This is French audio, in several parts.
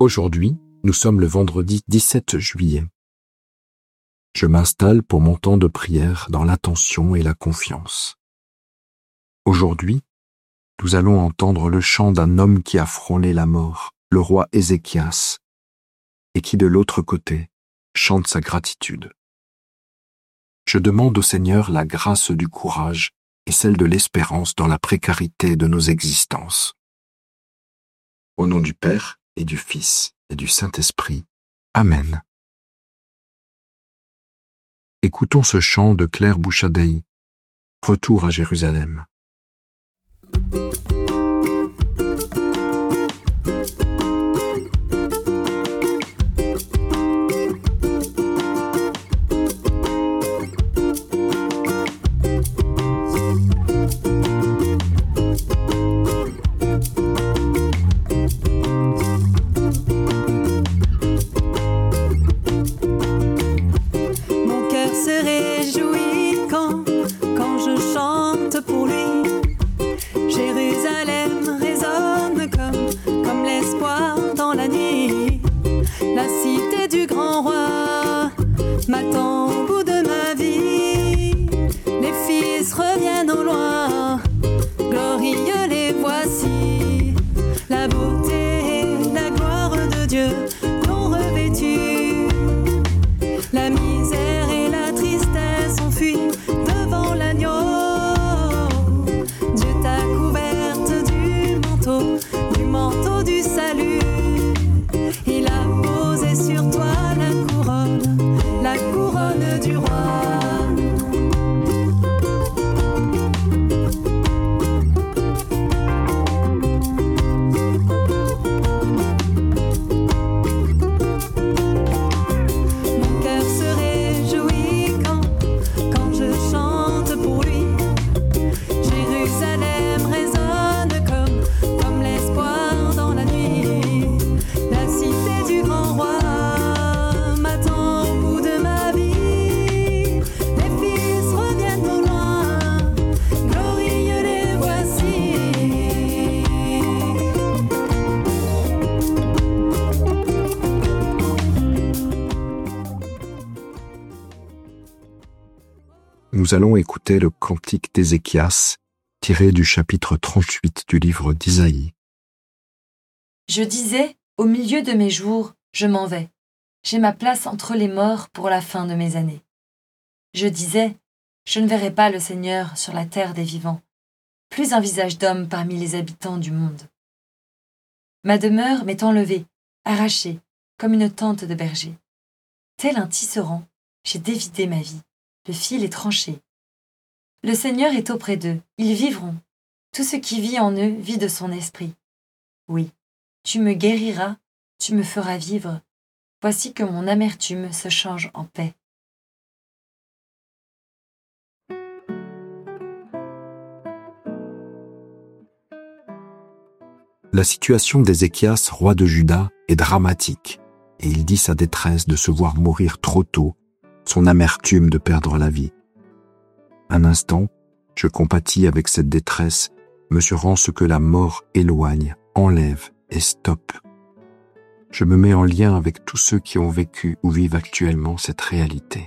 Aujourd'hui, nous sommes le vendredi 17 juillet. Je m'installe pour mon temps de prière dans l'attention et la confiance. Aujourd'hui, nous allons entendre le chant d'un homme qui a frôlé la mort, le roi Ézéchias, et qui de l'autre côté chante sa gratitude. Je demande au Seigneur la grâce du courage et celle de l'espérance dans la précarité de nos existences. Au nom du Père et du Fils et du Saint-Esprit. Amen. Écoutons ce chant de Claire Bouchadei, Retour à Jérusalem. La cité du grand roi m'attend au bout de ma vie. Les fils reviennent au loin, glorieux les voici. La beauté et la gloire de Dieu l'ont revêtu. La misère et la tristesse ont fui devant l'agneau. Dieu t'a couverte du manteau du salut. Il a posé sur toi la couronne du roi. Mon cœur se réjouit quand je chante pour lui. Jérusalem résonne comme l'espoir dans la nuit. La cité du grand roi m'attend au bout de ma vie. Les fils reviennent au loin, glorieux les voici. Nous allons écouter le cantique d'Ézéchias, tiré du chapitre 38 du livre d'Isaïe. Je disais, au milieu de mes jours, je m'en vais. J'ai ma place entre les morts pour la fin de mes années. Je disais, je ne verrai pas le Seigneur sur la terre des vivants, plus un visage d'homme parmi les habitants du monde. Ma demeure m'est enlevée, arrachée, comme une tente de berger. Tel un tisserand, j'ai dévidé ma vie, le fil est tranché. Le Seigneur est auprès d'eux, ils vivront. Tout ce qui vit en eux vit de son esprit. Oui. Tu me guériras, tu me feras vivre. Voici que mon amertume se change en paix. La situation d'Ézéchias, roi de Juda, est dramatique, et il dit sa détresse de se voir mourir trop tôt, son amertume de perdre la vie. Un instant, je compatis avec cette détresse, mesurant ce que la mort éloigne, enlève et stoppe. Je me mets en lien avec tous ceux qui ont vécu ou vivent actuellement cette réalité.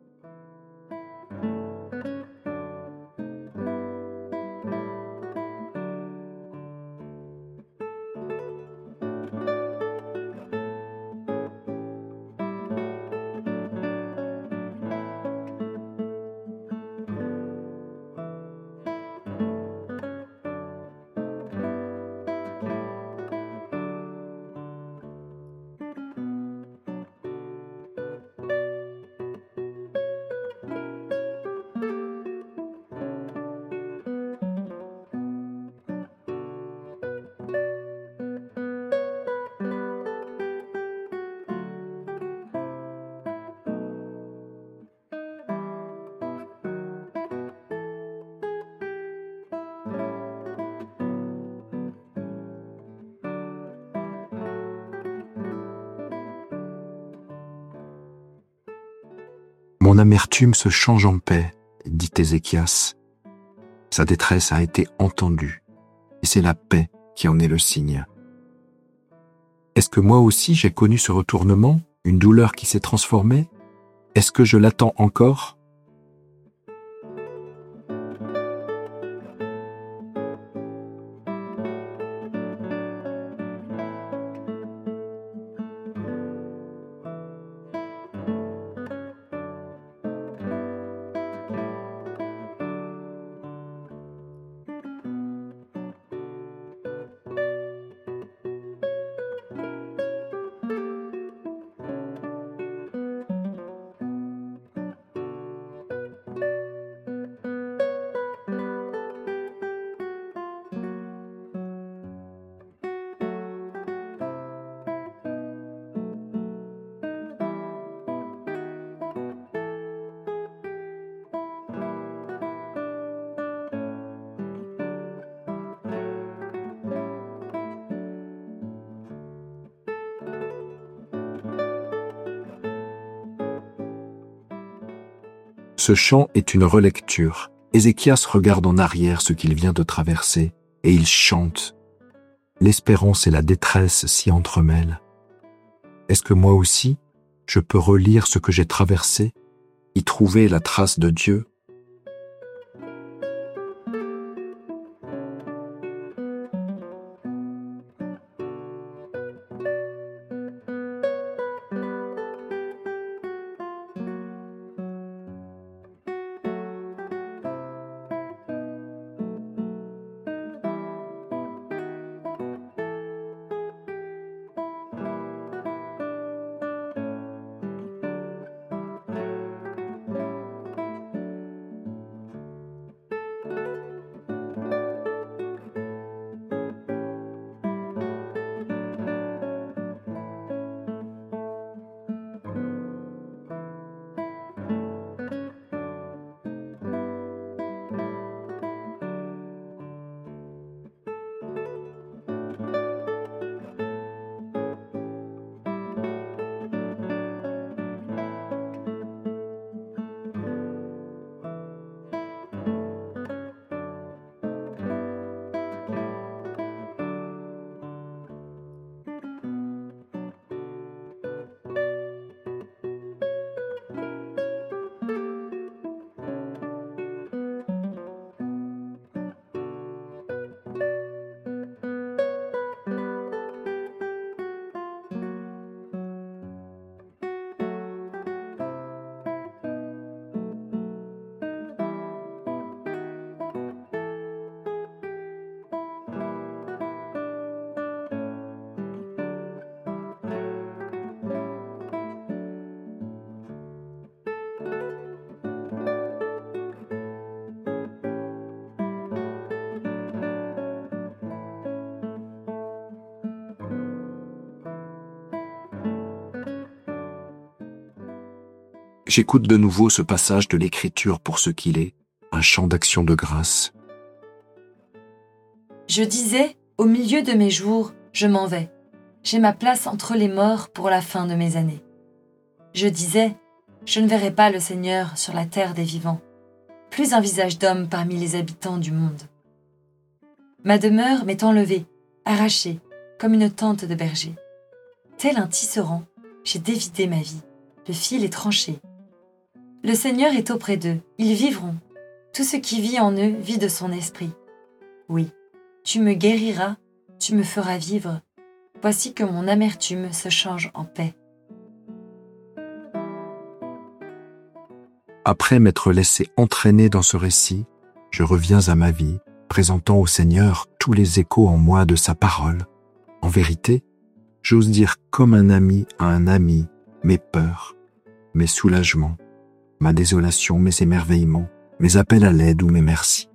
Mon amertume se change en paix, dit Ézéchias. Sa détresse a été entendue, et c'est la paix qui en est le signe. Est-ce que moi aussi j'ai connu ce retournement, une douleur qui s'est transformée? Est-ce que je l'attends encore? Ce chant est une relecture. Ézéchias regarde en arrière ce qu'il vient de traverser et il chante. L'espérance et la détresse s'y entremêlent. Est-ce que moi aussi, je peux relire ce que j'ai traversé, y trouver la trace de Dieu? J'écoute de nouveau ce passage de l'Écriture pour ce qu'il est, un chant d'action de grâce. Je disais, au milieu de mes jours, je m'en vais. J'ai ma place entre les morts pour la fin de mes années. Je disais, je ne verrai pas le Seigneur sur la terre des vivants, plus un visage d'homme parmi les habitants du monde. Ma demeure m'est enlevée, arrachée, comme une tente de berger. Tel un tisserand, j'ai dévidé ma vie, le fil est tranché. Le Seigneur est auprès d'eux, ils vivront. Tout ce qui vit en eux vit de son esprit. Oui, tu me guériras, tu me feras vivre. Voici que mon amertume se change en paix. Après m'être laissé entraîner dans ce récit, je reviens à ma vie, présentant au Seigneur tous les échos en moi de sa parole. En vérité, j'ose dire comme un ami à un ami, mes peurs, mes soulagements, ma désolation, mes émerveillements, mes appels à l'aide ou mes merci.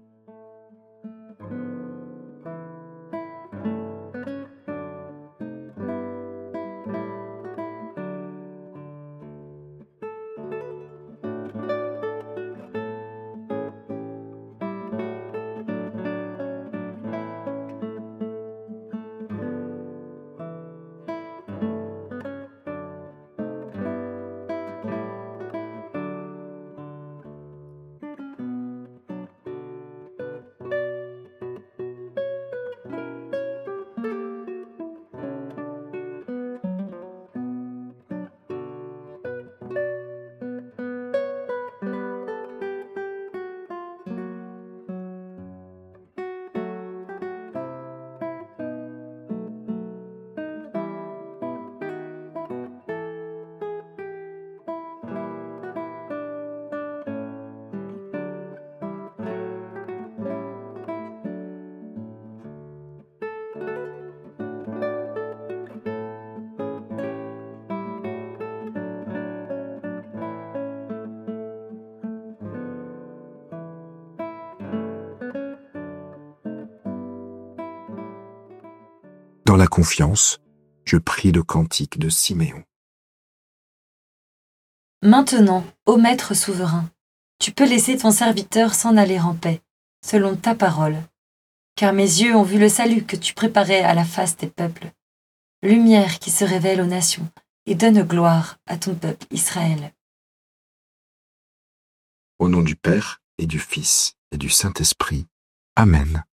dans la confiance, je prie le cantique de Siméon. Maintenant, ô Maître souverain, tu peux laisser ton serviteur s'en aller en paix, selon ta parole. Car mes yeux ont vu le salut que tu préparais à la face des peuples, lumière qui se révèle aux nations et donne gloire à ton peuple Israël. Au nom du Père et du Fils et du Saint-Esprit. Amen.